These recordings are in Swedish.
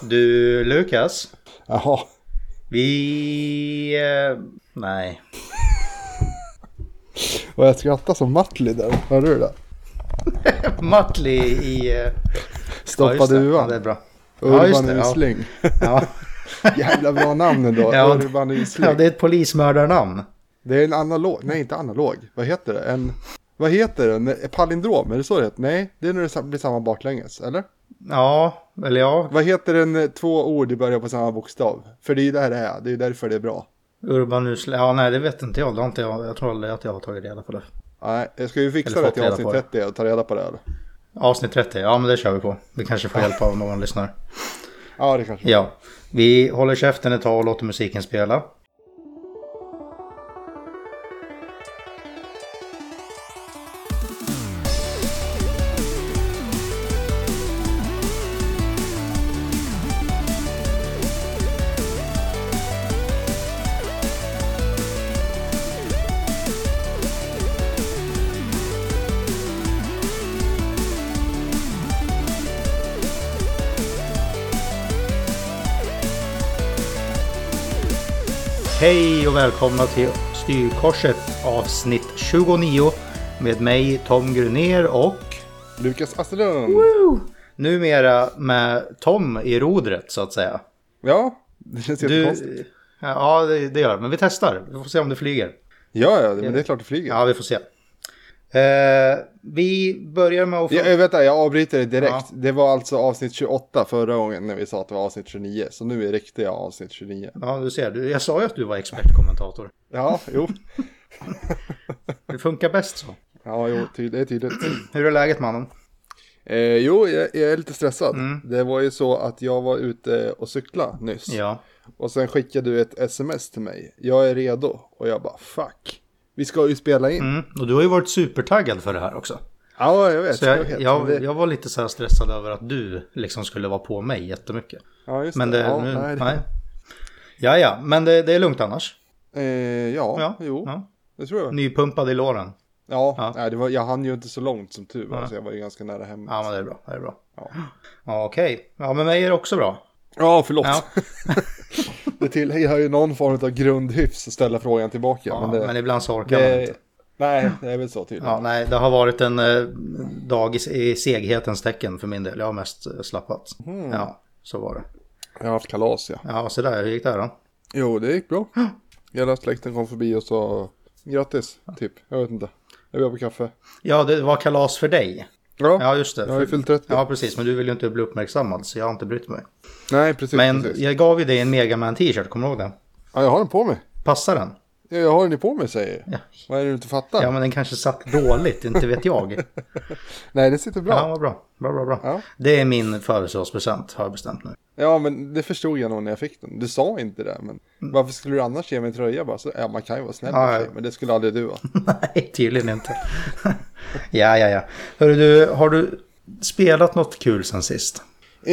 Du, Lukas. Jaha. Nej. Och jag skrattar som Mattli där. Hörde du det? Mattli i... Stoppa duvan. Ja, det är bra. Urban Isling. Ja. Jävla bra namn ändå. Ja. Urban Isling. Ja, det är ett polismördarnamn. Det är en analog. Nej, inte analog. Vad heter det? Vad heter det? En palindrom? Är det så det heter? Nej, det är när det blir samma baklänges, eller? Ja, eller ja. Vad heter den två ord i början på samma bokstav? För det är ju där det är. Det är ju därför det är bra. Urban Isling. Ja, nej, det vet inte jag. Det har inte jag tror aldrig att jag har tagit reda på det. Nej, jag ska ju fixa det till avsnitt 30 och ta reda på det. Eller? Avsnitt 30, ja men det kör vi på. Vi kanske får hjälp av någon lyssnare. Ja, det kanske. Ja, vi håller käften ett tag och låter musiken spela. Hej och välkomna till Styrkorset avsnitt 29 med mig Tom Grunér och Lukas Asterlund. Numera med Tom i rodret så att säga. Ja, det känns jättekonstigt. Ja, det gör det. Men vi testar. Vi får se om det flyger. Ja, men det är klart det flyger. Ja, vi får se. Vi börjar med att... Jag avbryter det direkt. Ja. Det var alltså avsnitt 28 förra gången när vi sa att det var avsnitt 29. Så nu är det riktiga avsnitt 29. Ja, du ser. Jag sa ju att du var expertkommentator. Ja, jo. Det funkar bäst så. Ja, jo, det är tydligt. Hur är läget, mannen? Jo, jag är lite stressad. Det var ju så att jag var ute och cykla nyss. Ja. Och sen skickade du ett sms till mig. Jag är redo. Och jag bara, fuck. Vi ska ju spela in. Och du har ju varit supertaggad för det här också. Ja, jag vet. Så jag var lite så här stressad över att du liksom skulle vara på mig jättemycket. Ja, just men det. Nej. Ja, men det är lugnt annars. Ja. Det tror jag. Nypumpad i låren. Ja. Nej, jag hann ju inte så långt som tur var. Så jag var ju ganska nära hemma. Ja, men det är bra. Ja. Ja, okej. Ja, men mig är det också bra. Ja, förlåt. Ja. Det tillhör ju någon form av grundhyfs att ställa frågan tillbaka. Ja, men ibland så orkar man inte. Nej, det är väl så tydligt. Ja, nej, det har varit en dag i seghetens tecken för min del. Jag har mest slappat. Ja, så var det. Jag har haft kalas, ja. Ja, så där. Hur gick det här då? Jo, det gick bra. Hela släkten kom förbi och sa grattis, typ. Jag vet inte. Jag var på kaffe. Ja, det var kalas för dig. Ja, just det. Jag har ju fyllt 30. Ja, precis. Men du vill ju inte bli uppmärksammad, så jag har inte brytt mig. Nej, precis. Men precis. jag gav ju dig en Megaman t-shirt, kommer du ihåg det? Ja, jag har den på mig. Passar den? Ja, jag har den på mig, säger jag. Ja. Vad är det du inte fattar? Ja, men den kanske satt dåligt, inte vet jag. Nej, det sitter bra. Ja, vad bra. Bra. Ja. Det är min födelsedagspresent, har jag bestämt nu. Ja, men det förstod jag nog när jag fick den. Du sa inte det, men varför skulle du annars ge mig en tröja bara? Så, man kan ju vara snäll med sig, men det skulle aldrig du vara. Nej, tydligen inte. Ja. Hörru du, har du spelat något kul sen sist?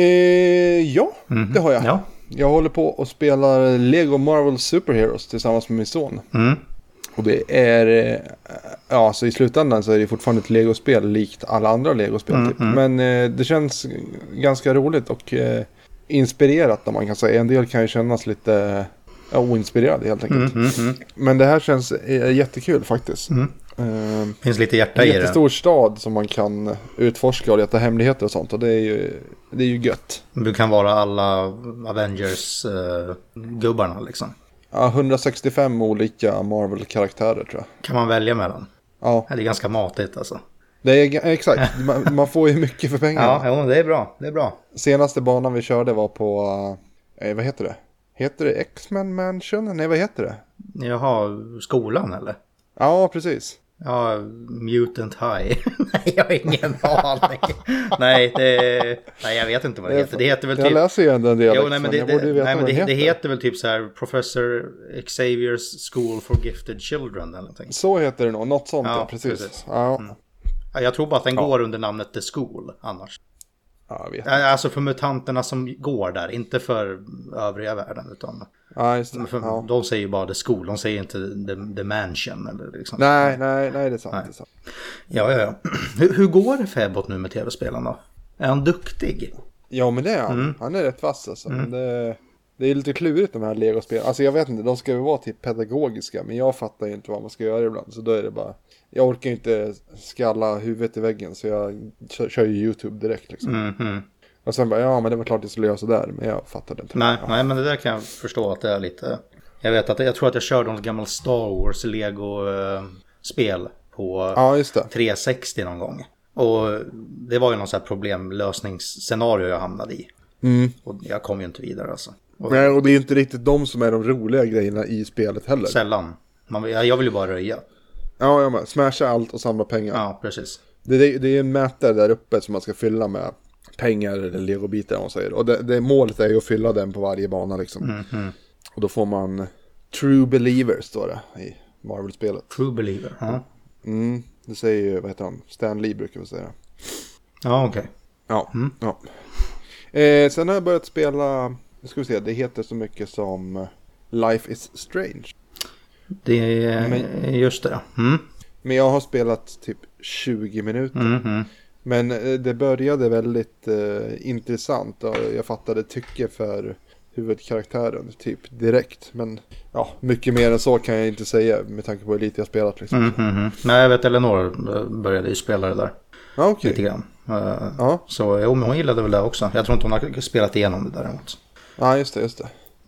Ja, det har jag. Ja. Jag håller på och spelar Lego Marvel Super Heroes tillsammans med min son. Och det är, så i slutändan så är det fortfarande ett Lego-spel likt alla andra Lego-spel typ. Men det känns ganska roligt och inspirerat, om man kan säga. En del kan ju kännas lite oinspirerad helt enkelt. Men det här känns jättekul faktiskt. Finns lite hjärta i det. En jättestor stad som man kan utforska och leta hemligheter och sånt. Och det är ju gött. Du kan vara alla Avengers-gubbarna liksom. Ja, 165 olika Marvel-karaktärer tror jag. Kan man välja mellan? Ja. Det är ganska matigt alltså. Det är exakt. Man får ju mycket för pengarna. Ja, det är bra. Senaste banan vi körde var på, vad heter det? Heter det X-Men Mansion? Nej, vad heter det? Jaha, skolan eller? Ja, precis. Ja, Mutant High. Nej, jag har ingen aning. Nej, jag vet inte vad det heter. Det heter väl typ... Jag läser ju ändå en del. Jo, nej, men det heter väl typ så här Professor Xavier's School for Gifted Children eller någonting. Så heter det nog, något sånt, ja, precis. Ja. Jag tror bara att den går under namnet The School annars. Ja, jag vet. Alltså för mutanterna som går där, inte för övriga världen utan... Ja, just det. De säger ju bara The School, de säger inte the Mansion eller liksom. Nej, det är sant. Nej. Det är sant. Ja. Hur går det för Ebbot nu med tv-spelen då? Är han duktig? Ja, men det är han. Han är rätt vass alltså. Men det är lite klurigt de här Lego-spelen. Alltså jag vet inte, de ska ju vara typ pedagogiska. Men jag fattar ju inte vad man ska göra ibland. Så då är det bara... Jag orkar inte skalla huvudet i väggen. Så jag kör ju YouTube direkt liksom. Och sen bara, ja men det var klart jag skulle göra sådär. Men jag fattade inte. Nej, men det där kan jag förstå att det är lite... Jag tror att jag körde något gammalt Star Wars Lego-spel på 360 någon gång. Och det var ju någon sån här problemlösningsscenario jag hamnade i. Och jag kom ju inte vidare alltså. Nej, och det är inte riktigt de som är de roliga grejerna i spelet heller. Sällan. Jag vill ju bara röja. Ja, jag med. Smasha allt och samla pengar. Ja, precis. Det är en mätare där uppe som man ska fylla med pengar eller legobitar om man säger. Och målet är ju att fylla den på varje bana liksom. Och då får man True Believer står det i Marvel-spelet. True Believer, ja. Det säger ju, vad heter han? Stan Lee brukar vi säga. Ja, okej. Ja. Sen har jag börjat spela, ska vi se, det heter så mycket som Life is Strange. Det är just det. Men jag har spelat typ 20 minuter. Men det började väldigt intressant och jag fattade tycke för huvudkaraktären typ direkt. Men ja, mycket mer än så kan jag inte säga med tanke på hur lite jag spelat liksom. Nej, jag vet Eleanor började ju spela det där. Okay. Lite grann. Så men hon gillade väl det också. Jag tror inte hon har spelat igenom det däremot. Ja, just det.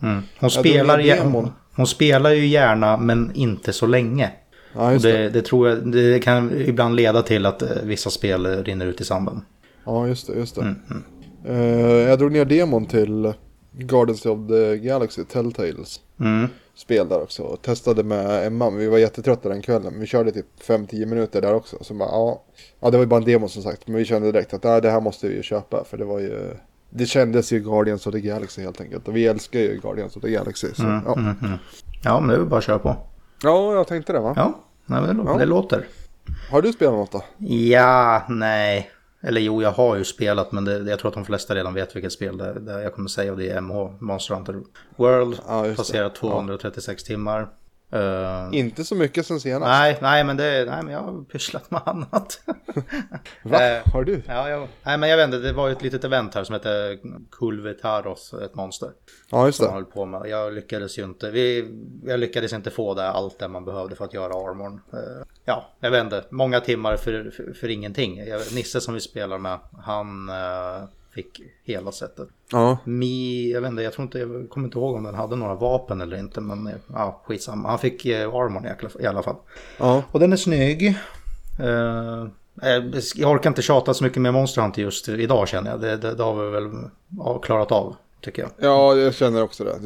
Hon spelar ju gärna men inte så länge. Ja, just det. Det tror jag det kan ibland leda till att vissa spel rinner ut i samband. Ja, just det. Jag drog ner demon till Guardians of the Galaxy Telltales spel där också. Och testade med Emma, men vi var jättetrötta den kvällen. Vi körde typ 5-10 minuter där också. Så bara, det var ju bara en demo som sagt. Men vi kände direkt att det här måste vi ju köpa. För det var ju... Det kändes ju Guardians of the Galaxy helt enkelt. Och vi älskar ju Guardians of the Galaxy. Så, Ja, men det är väl bara att köra på. Ja, jag tänkte det va? Ja, men det låter. Har du spelat något då? Ja, nej. Eller jo, jag har ju spelat, men jag tror att de flesta redan vet vilket spel det jag kommer säga. Och det är MH, Monster Hunter World. Passerat 236 timmar. Inte så mycket sen senast. Nej, men jag har pysslat med annat. Va? Har du? Ja, nej, men jag vet inte, det var ju ett litet event här som heter Kulvetaros, ett monster. Ja, just det. Som jag höll på med. Jag lyckades inte få allt det man behövde för att göra armorn. Jag vet inte, många timmar för ingenting. Nisse som vi spelar med, han fick hela sättet. Ja. Jag vet inte, jag kommer inte ihåg om den hade några vapen eller inte, men skitsamma. Han fick armorn i alla fall. Ja. Och den är snygg. Jag orkar inte tjata så mycket med Monster Hunter just idag, känner jag. Det har vi väl klarat av, tycker jag. Ja, jag känner också det.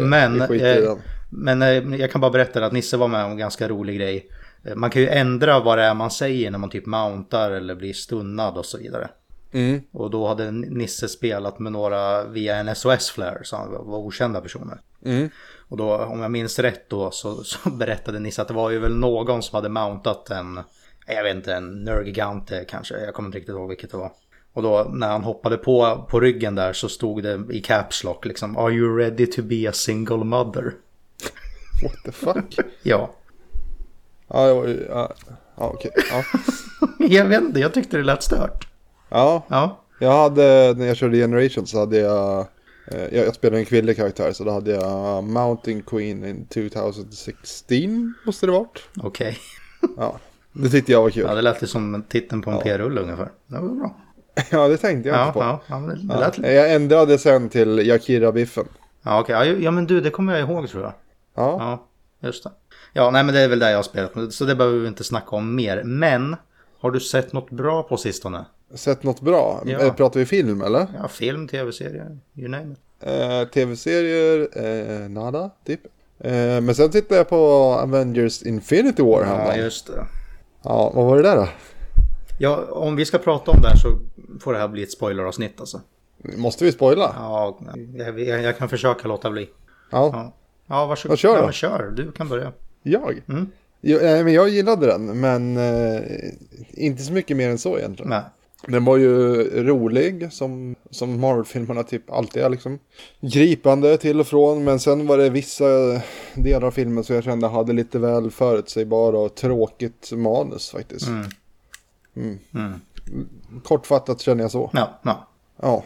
Men jag kan bara berätta att Nisse var med om en ganska rolig grej. Man kan ju ändra vad det är man säger när man typ mountar eller blir stunnad och så vidare. Och då hade Nisse spelat med några via en SOS-flare, så han var okända personer. Och då, om jag minns rätt då, så berättade Nisse att det var ju väl någon som hade mountat en Nergigante kanske, jag kommer inte riktigt ihåg vilket det var. Och då när han hoppade på ryggen där så stod det i caps lock liksom, "Are you ready to be a single mother?" What the fuck? Ja. Ja, det var ju... okej. Ja. Jag vet inte, jag tyckte det lät stört. Ja. Jag hade, när jag körde Generation så hade jag spelade en kvinnlig karaktär, så då hade jag Mountain Queen in 2016, måste det varit. Okej. Ja, det tyckte jag var kul. Ja, det lät som titeln på en P-rulle ungefär. Det var bra. Ja, det tänkte jag inte på. Jag ändrade sen till Yakira-biffen. Ja, okej. Ja, men du, det kommer jag ihåg, tror jag. Ja, just det. Ja, nej, men det är väl där jag har spelat. Så det behöver vi inte snacka om mer. Men, har du sett något bra på sistone? Sett något bra? Ja. Pratar vi film, eller? Ja, film, tv-serier, you name it. Tv-serier, nada, typ. Men sen tittar jag på Avengers Infinity War. Ja, just det. Ja, vad var det där då? Ja, om vi ska prata om det här så får det här bli ett spoileravsnitt alltså. Måste vi spoila? Ja, jag kan försöka låta bli. Ja, varsågod. Kör då. Ja, kör, du kan börja. Jag? Men jag gillade den, men inte så mycket mer än så egentligen. Nej. Den var ju rolig, som Marvel-filmerna typ alltid är liksom. Gripande till och från, men sen var det vissa delar av filmen som jag kände hade lite väl förutsägbara och tråkigt manus faktiskt. Kortfattat känner jag så. Ja. Ja.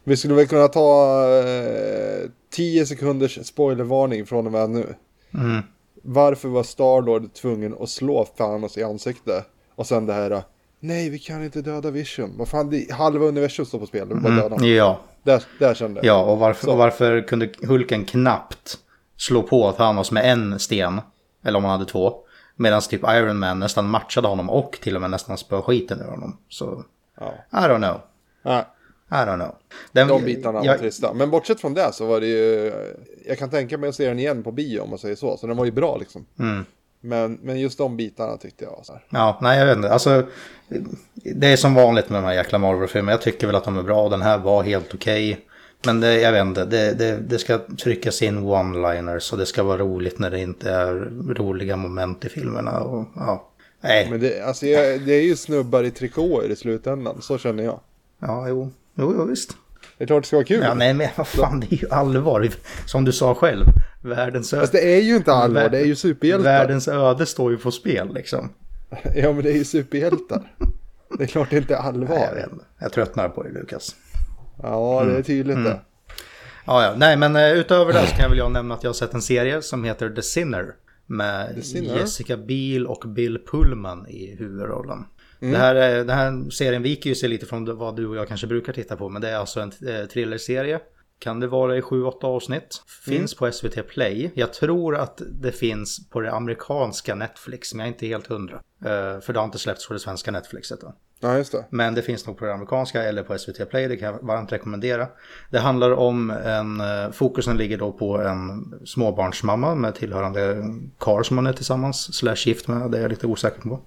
Vi skulle väl kunna ta 10 sekunders spoilervarning från och med nu. Varför var Star-Lord tvungen att slå Thanos i ansiktet? Och sen det här, nej vi kan inte döda Vision. Vad fan, halva universum står på spel. Ja. Där kände jag. Ja, och varför kunde Hulken knappt slå på Thanos med en sten? Eller om han hade 2. Medan typ Iron Man nästan matchade honom och till och med nästan spör skiten ur honom. Så, I don't know. I don't know. De bitarna var trista. Men bortsett från det så var det ju... Jag kan tänka mig att se den igen på bio om man säger så. Så den var ju bra liksom. Men just de bitarna tyckte jag var så här. Ja, nej jag vet inte. Alltså, det är som vanligt med de här jäkla Marvel-filmerna. Jag tycker väl att de är bra. Den här var helt okej. Men jag vet inte. Det ska tryckas in one-liners. Och det ska vara roligt när det inte är roliga moment i filmerna. Och, ja. Nej. Men det är ju snubbar i trikåer i slutändan. Så känner jag. Ja, jo visst. Det är klart det ska vara kul. Ja, nej men vad fan, det är ju allvar. Som du sa själv. Världens öde. Fast det är ju inte allvar, det är ju superhjältar. Världens öde står ju på spel liksom. Ja, men det är ju superhjältar. Det är klart det inte är allvar. Nej, jag vet inte. Jag tröttnar på det, Lukas. Ja, det är tydligt det. Ja. Nej, men utöver det så kan jag nämna att jag har sett en serie som heter The Sinner. Med Jessica Biel och Bill Pullman i huvudrollen. Den här serien viker ju sig lite från vad du och jag kanske brukar titta på. Men det är alltså en thrillerserie. Kan det vara i 7-8 avsnitt. Finns på SVT Play. Jag tror att det finns på det amerikanska Netflix. Men jag är inte helt 100. För det har inte släppts på det svenska Netflixet. Ja, just det. Men det finns nog på det amerikanska eller på SVT Play. Det kan jag varmt rekommendera. Det handlar om fokusen ligger då på en småbarnsmamma med tillhörande karl som hon är tillsammans. /gift med, det är jag lite osäker på.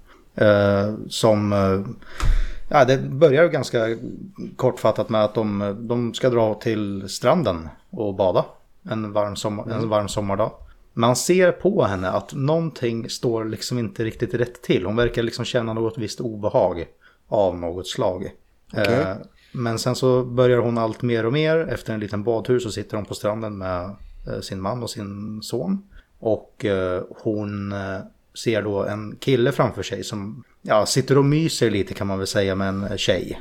Det börjar ganska kortfattat med att de ska dra till stranden och bada en varm sommardag. Man ser på henne att någonting står liksom inte riktigt rätt till. Hon verkar liksom känna något visst obehag av något slag. Okay. Men sen så börjar hon allt mer och mer. Efter en liten badtur så sitter hon på stranden med sin man och sin son. Och hon ser då en kille framför sig som sitter och myser lite kan man väl säga med en tjej.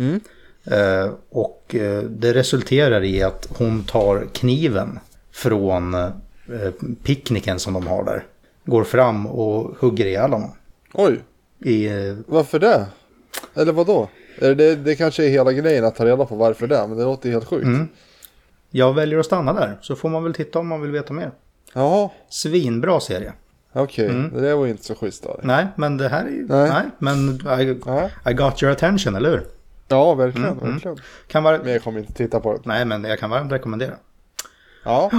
Och det resulterar i att hon tar kniven från picknicken som de har där. Går fram och hugger ihjäl honom. Oj, varför det? Eller vad då? Det kanske är hela grejen att ta reda på varför det, men det låter helt sjukt. Jag väljer att stanna där, så får man väl titta om man vill veta mer. Ja. Svinbra serie. Okej, det var ju inte så schysst av det. Nej, men det här är ju... Nej, men I got your attention, eller hur? Ja, verkligen. Verkligen. Men jag kommer inte titta på det. Nej, men jag kan varmt rekommendera. Ja.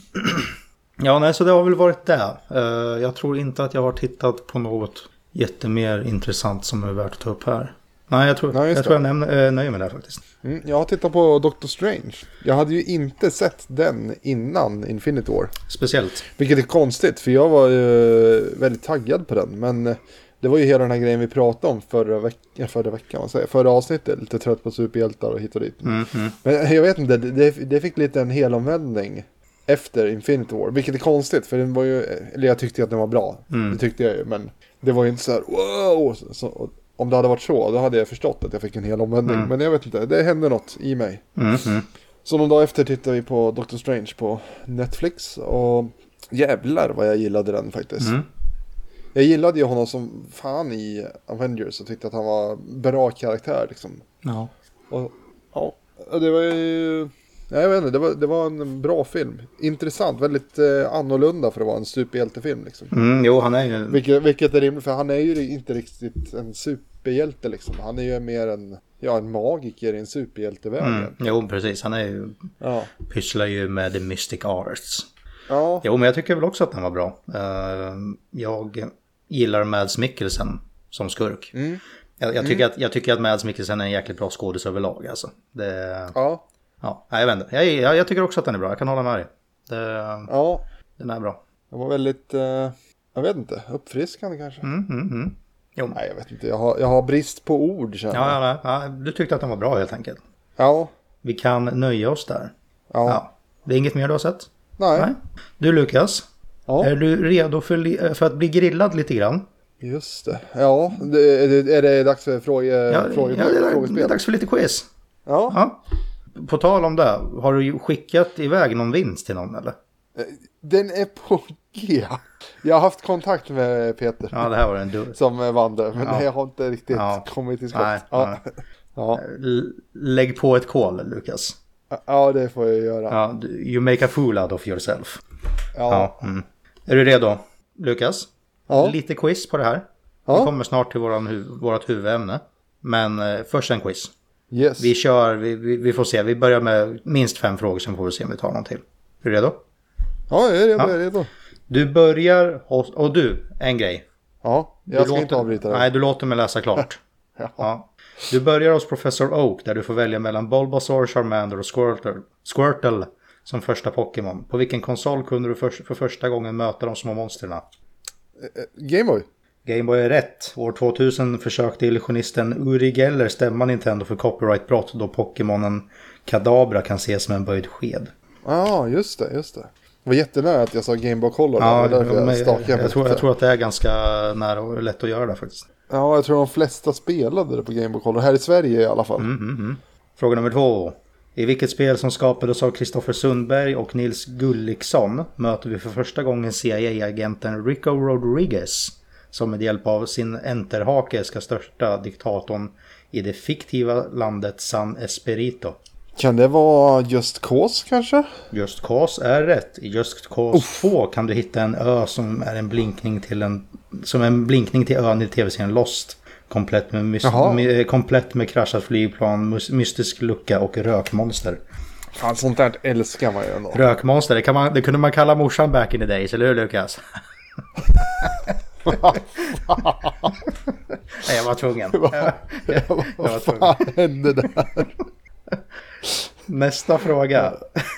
Ja, nej, så det har väl varit det. Jag tror inte att jag har tittat på något jättemer intressant som är värt att ta upp här. Nej, jag tror jag nöjer mig där faktiskt. Jag har tittat på Doctor Strange. Jag hade ju inte sett den innan Infinity War. Speciellt. Vilket är konstigt, för jag var väldigt taggad på den. Men det var ju hela den här grejen vi pratade om förra veckan. Förra avsnittet, lite trött på superhjältar och hit och dit. Men jag vet inte, det fick lite en helomvändning efter Infinity War. Vilket är konstigt, för den var ju, eller jag tyckte att den var bra. Det tyckte jag ju, men det var ju inte så här wow! Om det hade varit så, då hade jag förstått att jag fick en hel omvändning. Men jag vet inte, det hände något i mig. Så någon dag efter tittade vi på Doctor Strange på Netflix. Och jävlar vad jag gillade den faktiskt. Jag gillade ju honom som fan i Avengers och tyckte att han var bra karaktär liksom. Ja. Och det var ju... Jag vet inte, det var en bra film. Intressant, väldigt annorlunda för att vara en superhjältefilm liksom. Jo, han är ju... Vilket är rimligt, för han är ju inte riktigt en superhjälte liksom. Han är ju mer en magiker i en superhjältevägen. Jo, precis. Han är ju... pysslar ju med the mystic arts. Ja. Jo, men jag tycker väl också att den var bra. Jag gillar Mads Mikkelsen som skurk. Jag tycker att Mads Mikkelsen är en jäkligt bra skådis överlag alltså. Ja, jag vet inte. Jag tycker också att den är bra. Jag kan hålla med dig. Den är bra. Den var väldigt, jag vet inte, uppfriskande kanske. Jo. Nej, jag vet inte. Jag har brist på ord. Ja, du tyckte att den var bra helt enkelt. Ja. Vi kan nöja oss där. Ja. Det är inget mer du har sett? Nej. Du Lukas, är du redo för att bli grillad lite grann? Just det. Ja, är det dags för frågespel? Det är dags för lite quiz. Ja. på tal om det, har du skickat iväg någon vinst till någon eller? Den är på G. Jag har haft kontakt med Peter. Ja, det här var en som vann det, men det har inte riktigt kommit till skott. Ja. Lägg på ett kol, Lukas. Ja, det får jag göra. Ja, you make a fool out of yourself. Ja. Är du redo, Lukas? Ja. Lite quiz på det här. Vi kommer snart till vårt huvudämne. Men först en quiz. Yes. Vi får se. Vi börjar med minst 5 frågor, sen får vi se om vi tar någon till. Är du redo? Ja, jag är redo. Du börjar och du, en grej. Ja, jag ska inte avbryta det. Nej, du låter mig läsa klart. Ja. Du börjar hos Professor Oak där du får välja mellan Bulbasaur, Charmander och Squirtle som första Pokémon. På vilken konsol kunde du för första gången möta de små monsterna? Gameboy. Gameboy är rätt. År 2000 försökte illusionisten Uri Geller stämma Nintendo för copyrightbrott då Pokémonen Kadabra kan ses som en böjd sked. Ja, just det. Det var jättenära att jag sa Gameboy Color. Ja, jag tror att det är ganska nära och lätt att göra det faktiskt. Ja, jag tror de flesta spelade det på Gameboy Color. Här i Sverige i alla fall. Fråga nummer 2. I vilket spel som skapades av Kristoffer Sundberg och Nils Gulliksson möter vi för första gången CIA-agenten Rico Rodriguez som med hjälp av sin enterhake ska störta diktatorn i det fiktiva landet San Esperito. Kan det vara Just Cause kanske? Just Cause är rätt. I Just Cause 2 kan du hitta en ö som är en blinkning till ön i tv-serien Lost. Komplett med kraschat flygplan, mystisk lucka och rökmonster. Fan, sånt där älskar man ju ändå. Rökmonster, det kunde man kalla morsan back in the days, eller hur Lukas? Nej, jag var tvungen. Vad fan hände där? Nästa fråga.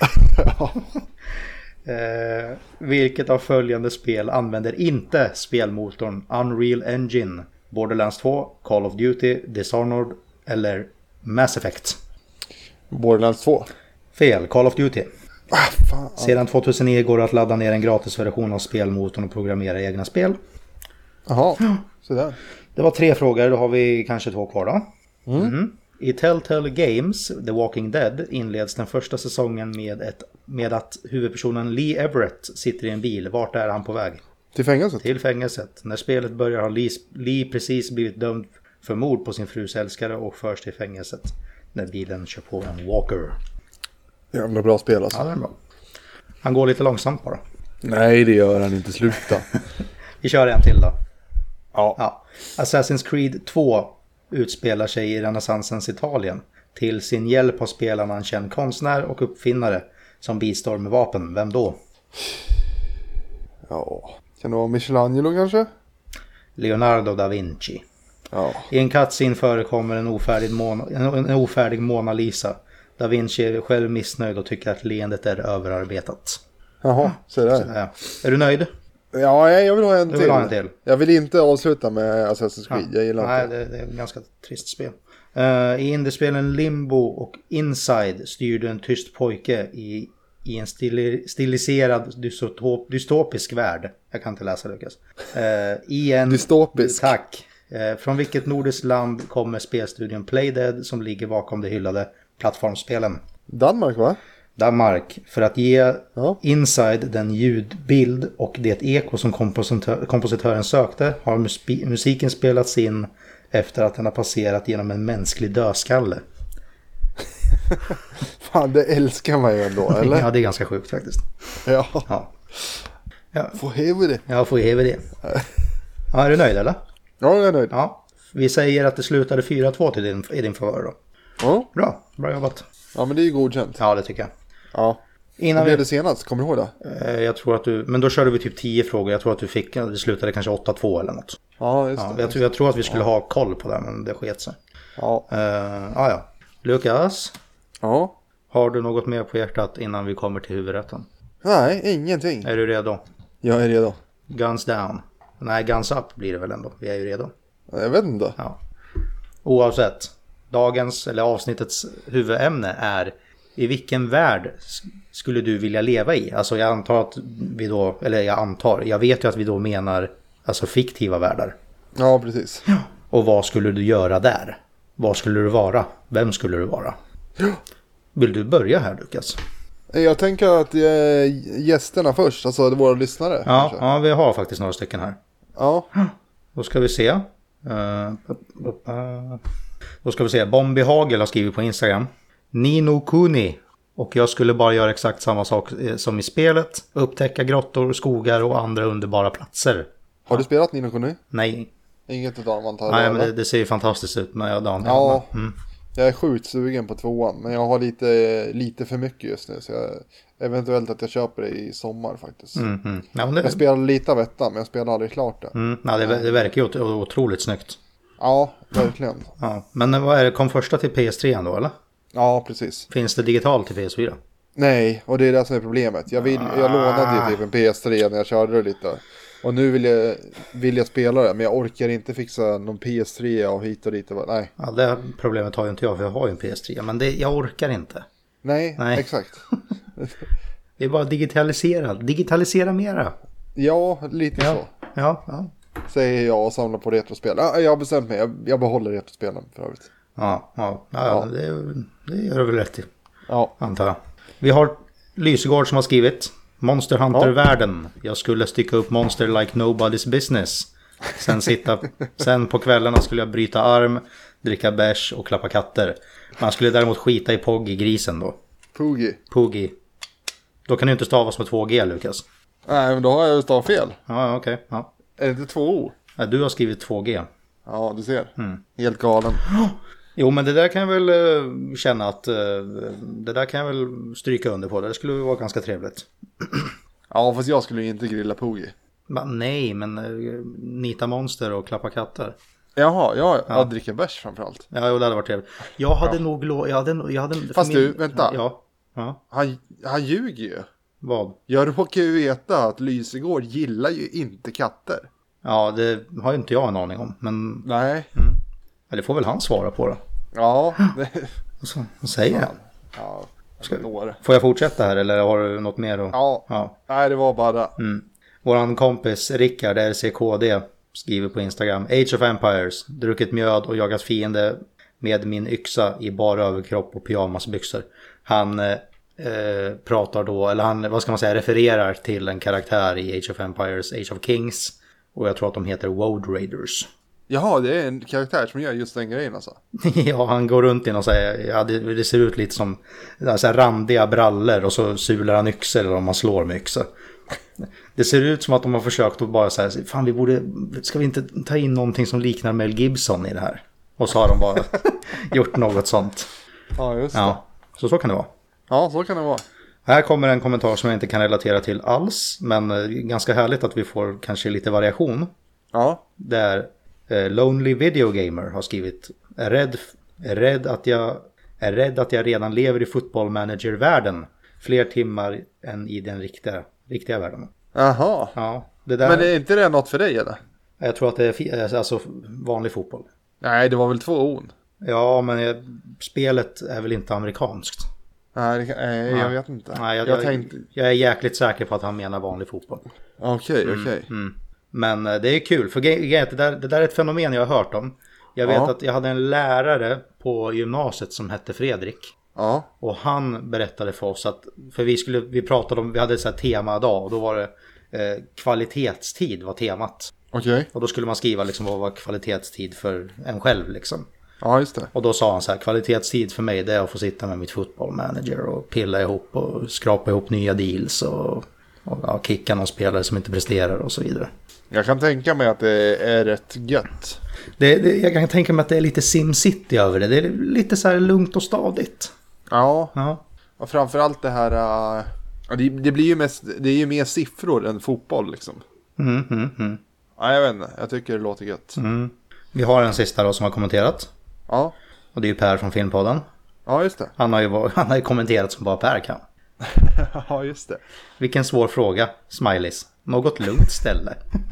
Vilket av följande spel använder inte spelmotorn Unreal Engine? Borderlands 2, Call of Duty, Dishonored eller Mass Effect? Borderlands 2. Fel, Call of Duty. Fan. Sedan 2009 går det att ladda ner en gratisversion av spelmotorn och programmera egna spel. Jaha, sådär. Det var 3 frågor, då har vi kanske 2 kvar då. I Telltale Games, The Walking Dead, inleds den första säsongen med att huvudpersonen Lee Everett sitter i en bil. Vart är han på väg? Till fängelset? Till fängelset. När spelet börjar har Lee precis blivit dömd för mord på sin frus älskare och förs till fängelset när bilen kör på en walker. Jävla bra spel alltså. Ja, det är bra. Han går lite långsamt bara. Nej, det gör han inte. Sluta. Vi kör en till då. Ja. Assassin's Creed 2 utspelar sig i renässansens Italien. Till sin hjälp har spelarna en känd konstnär och uppfinnare som bistår med vapen. Vem då? Ja, kan det vara Michelangelo kanske? Leonardo da Vinci. Ja. I en cutscene förekommer en ofärdig Mona Lisa. Da Vinci är själv missnöjd och tycker att leendet är överarbetat. Jaha, så där. Är du nöjd? Ja, jag vill ha en till. Vill ha en till. Jag vill inte avsluta med Assassin's Creed. Jag gillar inte. Nej, det är ett ganska trist spel. I indiespelen Limbo och Inside styr du en tyst pojke i en stiliserad dystopisk värld. Jag kan inte läsa, Lukas. I en dystopisk. Tack. Från vilket nordiskt land kommer spelstudion Playdead som ligger bakom de hyllade plattformsspelen? Danmark, va? Danmark. För att ge Inside den ljudbild och det eko som kompositören sökte har musiken spelats in efter att den har passerat genom en mänsklig dödskalle. Fan, det älskar man ju ändå, eller? Ja, det är ganska sjukt faktiskt. Ja. Får hever det. Ja, får hever det. Ja, är du nöjd eller? Ja, jag är nöjd. Ja. Vi säger att det slutade 4-2 i din favör då. Ja. Bra jobbat. Ja, men det är ju godkänt. Ja, det tycker jag. Ja. Vad blev det senast? Kommer du ihåg det? Jag tror att men då körde vi typ 10 frågor. Jag tror att det slutade kanske 8-2 eller något. Ja, just det. Jag tror att vi skulle ha koll på det, men det sket sig. Ja. Lukas? Ja? Har du något mer på hjärtat innan vi kommer till huvudrätten? Nej, ingenting. Är du redo? Jag är redo. Guns down. Nej, guns up blir det väl ändå. Vi är ju redo. Jag vet inte. Ja. Oavsett. Dagens eller avsnittets huvudämne är: i vilken värld skulle du vilja leva i? Alltså jag antar att vi då, eller jag vet ju att vi då menar alltså fiktiva världar. Ja, precis. Ja. Och vad skulle du göra där? Vad skulle du vara? Vem skulle du vara? Ja. Vill du börja här, Lukas? Jag tänker att gästerna först, alltså våra lyssnare. Ja, vi har faktiskt några stycken här. Ja. Då ska vi se. Bombi Hagel har skrivit på Instagram. Nino Kuni. Och jag skulle bara göra exakt samma sak som i spelet. Upptäcka grottor, skogar och andra underbara platser. Har du spelat Nino Kuni? Nej. Inget utav man tar. Nej, men det ser ju fantastiskt ut. Men jag är sjukt sugen på 2:an. Men jag har lite för mycket just nu. Så eventuellt att jag köper det i sommar faktiskt. Ja, jag spelar lite av 1:an, men jag spelar aldrig klart det. Det verkar ju otroligt snyggt. Ja, verkligen. Ja. Men vad är det? Kom första till PS3 då, eller? Ja, precis. Finns det digitalt till PS4? Nej, och det är det som är problemet. Jag lånade typ en PS3 när jag körde det lite. Och nu vill jag spela det, men jag orkar inte fixa någon PS3 och hit och dit. Nej. Ja, det problemet har ju inte jag, för jag har ju en PS3. Men jag orkar inte. Nej. Exakt. Det är bara digitalisera mera. Ja, lite så. Ja. Säger jag och samlar på retrospel. Jag har bestämt mig, jag behåller retrospelen för övrigt. Ja. Det gör du väl rätt i. Ja. Antar jag. Vi har Lysegård som har skrivit Monster Hunter-världen. Jag skulle stycka upp monster like nobody's business. Sen på kvällarna skulle jag bryta arm, dricka bärs och klappa katter. Man skulle däremot skita i Poggy-grisen då. Poggy. Då kan du inte stavas med 2G, Lukas. Nej, men då har jag stavat fel. Ja, okej. Ja. Är det inte 2O? Nej, du har skrivit 2G. Ja, du ser. Helt galen. Jo, men det där kan jag väl känna att det där kan jag väl stryka under på. Det skulle vara ganska trevligt. Ja, fast jag skulle ju inte grilla Poggy. Nej, men nita monster och klappa katter. Jaha, jag dricker bärs framförallt. Ja, det hade varit trevligt. Jag hade nog... Jag hade fast du, vänta. Ja. Han ljuger ju. Vad? Jag råkar ju veta att Lysegård gillar ju inte katter. Ja, det har ju inte jag en aning om. Men... Nej. Ja, det får väl han svara på då. Ja. Vad säger jag? Ja, får jag fortsätta här eller har du något mer? Ja. Nej, det var bara... Våran kompis Rickard RCKD skriver på Instagram. Age of Empires. Druckit mjöd och jagat fiende med min yxa i bara överkropp och pyjamasbyxor. Han pratar då, eller han, vad ska man säga, refererar till en karaktär i Age of Empires, Age of Kings. Och jag tror att de heter Woad Raiders. Jaha, det är en karaktär som gör just den grejen alltså. Ja, han går runt i och säger, det ser ut lite som så här randiga brallor och så sular han yxor eller om man slår med yxor. Det ser ut som att de har försökt att bara säga, fan ska vi inte ta in någonting som liknar Mel Gibson i det här? Och så har de bara gjort något sånt. Ja, just det. Ja, så kan det vara. Ja, så kan det vara. Här kommer en kommentar som jag inte kan relatera till alls, men ganska härligt att vi får kanske lite variation. Ja. Där Lonely Video Gamer har skrivit är rädd att jag redan lever i Football Manager-världen. Fler timmar än i den riktiga världen. Jaha. Ja, det där... Men är inte det något för dig eller? Jag tror att det är alltså vanlig fotboll. Nej, det var väl 2 ord. Ja, men spelet är väl inte amerikanskt. Nej, jag vet inte. Nej, jag är jäkligt säker på att han menar vanlig fotboll. Okej. Men det är kul, för det där är ett fenomen jag har hört om. Jag vet att jag hade en lärare på gymnasiet som hette Fredrik. Ja. Och han berättade för oss att, för vi hade ett så här temadag och då var det kvalitetstid var temat. Okej. Och då skulle man skriva liksom vad var kvalitetstid för en själv liksom. Ja, just det. Och då sa han så här, kvalitetstid för mig det är att få sitta med mitt football manager och pilla ihop och skrapa ihop nya deals och kicka någon spelare som inte presterar och så vidare. Jag kan tänka mig att det är rätt gött. Jag kan tänka mig att det är lite SimCity över det. Det är lite så här lugnt och stadigt. Ja. Och framförallt det här... det blir ju det är ju mer siffror än fotboll liksom. Ja, jag vet inte. Jag tycker det låter gött. Vi har en sista då som har kommenterat. Ja. Och det är ju Per från Filmpodden. Ja, just det. Han har ju kommenterat som bara Per kan. Ja, just det. Vilken svår fråga, Smileys. Något lugnt ställe.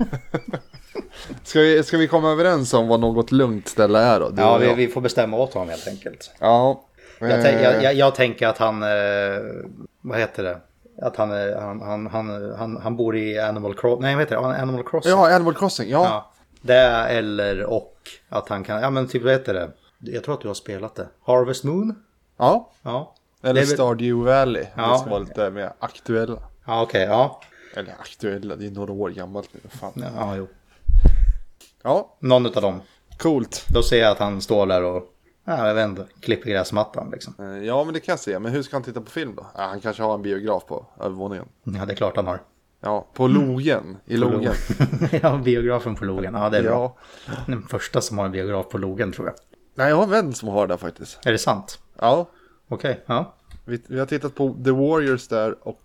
Ska vi komma överens om vad något lugnt ställe är då? Ja, vi får bestämma åt honom helt enkelt. Ja. Jag tänker att han... vad heter det? Att han bor i Animal Crossing. Nej, vad heter det? Animal Crossing. Ja, Animal Crossing, ja. Det eller och att han kan... Ja, men typ vad heter det? Jag tror att du har spelat det. Harvest Moon? Ja. Ja. Eller Stardew Valley. Ja. Det ska vara lite mer aktuella. Ja, okej, ja. Eller aktuella, det är några år gammalt nu. Fan. Ja, jo. Ja. Någon utav dem. Coolt. Då ser jag att han står där och, jag vet inte, klipper gräsmattan liksom. Ja, men det kan jag se. Men hur ska han titta på film då? Han kanske har en biograf på övervåningen. Ja, det är klart han har. Ja, på Logen. I Logen. Ja, biografen på Logen. Ja, det är bra. Den första som har en biograf på Logen, tror jag. Nej, jag har en vän som har det faktiskt. Är det sant? Ja. Okej, ja. Vi har tittat på The Warriors där och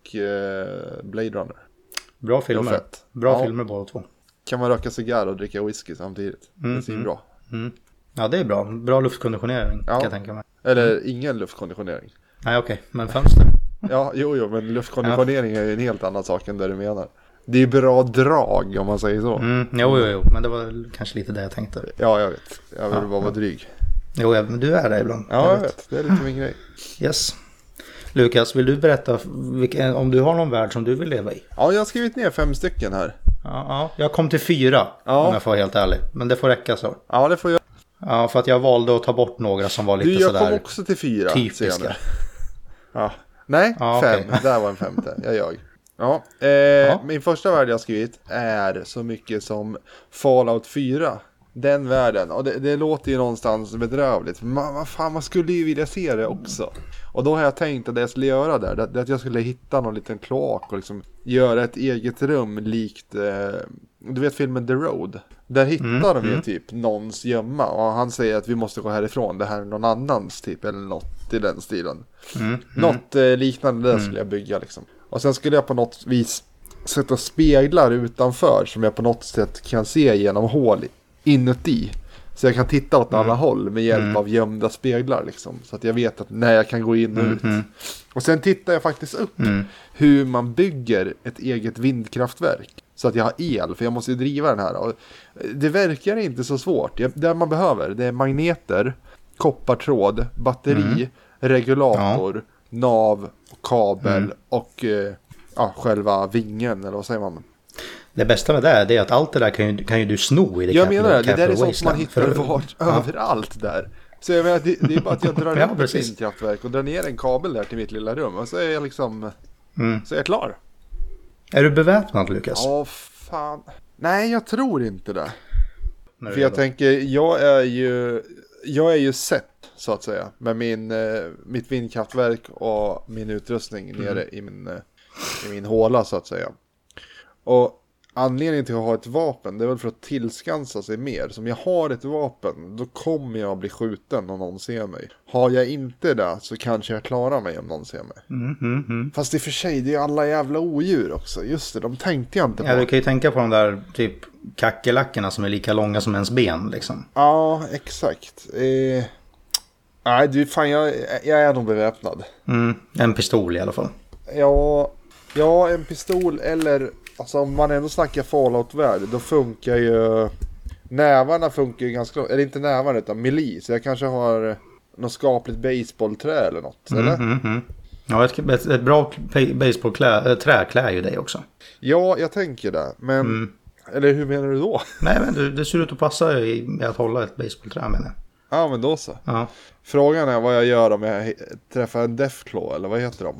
Blade Runner. Bra filmer. Bra filmer båda två. Kan man röka cigarr och dricka whisky samtidigt. Det ser bra. Ja, det är bra. Bra luftkonditionering, kan jag tänka mig. Eller ingen luftkonditionering. Nej, okej. Men fönster. Ja, jo, men luftkonditionering är ju en helt annan sak än det du menar. Det är bra drag om man säger så. Jo. Men det var kanske lite det jag tänkte. Ja, jag vet. Jag vill bara vara dryg. Jo, men du är där ibland. Ja, jag vet. Det är lite min grej. Yes. Lukas, vill du berätta om du har någon värld som du vill leva i? Ja, jag har skrivit ner 5 stycken här. Ja, jag kom till 4 om jag får vara helt ärlig. Men det får räcka så. Ja, det får jag. Ja, för att jag valde att ta bort några som var lite sådär. Jag kom också till 4. Typiska. Ja. Nej, 5. Okay. Där var en 5:e. Jag. Ja. Min första värld jag har skrivit är så mycket som Fallout 4. Den världen. Och det låter ju någonstans bedrövligt. Man skulle ju vilja se det också. Och då har jag tänkt att det jag skulle göra där, det att jag skulle hitta någon liten kloak och liksom göra ett eget rum likt, du vet filmen The Road. Där hittar de ju typ någons gömma och han säger att vi måste gå härifrån, det här är någon annans typ, eller något i den stilen. Något liknande där skulle jag bygga liksom. Och sen skulle jag på något vis sätta speglar utanför som jag på något sätt kan se genom hål inuti. Så jag kan titta åt alla håll med hjälp av gömda speglar liksom. Så att jag vet att när jag kan gå in och ut. Och sen tittar jag faktiskt upp hur man bygger ett eget vindkraftverk. Så att jag har el, för jag måste ju driva den här. Och det verkar inte så svårt. Det man behöver, det är magneter, koppartråd, batteri, regulator, nav, kabel och själva vingen, eller vad säger man? Det bästa med det är att allt det där kan ju du sno i det. Jag menar det där är sånt som man hittar överallt där. Så jag menar, det är bara att jag drar upp ett vindkraftverk och drar ner en kabel där till mitt lilla rum. Och så är jag liksom, så är jag klar. Är du beväpnad, Lukas? Ja, fan. Nej, jag tror inte det. För jag tänker, jag är ju sett så att säga. Med mitt vindkraftverk och min utrustning nere i min håla så att säga. Och anledningen till att ha ett vapen, det är väl för att tillskansa sig mer. Som jag har ett vapen, då kommer jag bli skjuten om någon ser mig. Har jag inte det så kanske jag klarar mig om någon ser mig. Fast i och för sig, det är alla jävla odjur också. Just det, de tänkte jag inte på. Ja, du kan ju tänka på de där typ kackerlackorna som är lika långa som ens ben liksom. Ja, exakt. Nej, du fan, jag är nog beväpnad. En pistol i alla fall. Ja, en pistol eller... Alltså om man ändå snackar Fallout-värld, då funkar ju... Nävarna funkar ju ganska... Eller inte nävarna utan melee. Så jag kanske har något skapligt baseballträ eller något, eller? Ja, ett bra baseballträ klär ju dig också. Ja, jag tänker det. Men... Eller hur menar du då? Nej, men det ser ut att passa i att hålla ett baseballträ, menar jag. Ja, men då så. Ja. Frågan är vad jag gör om jag träffar en Deathclaw, eller vad heter de?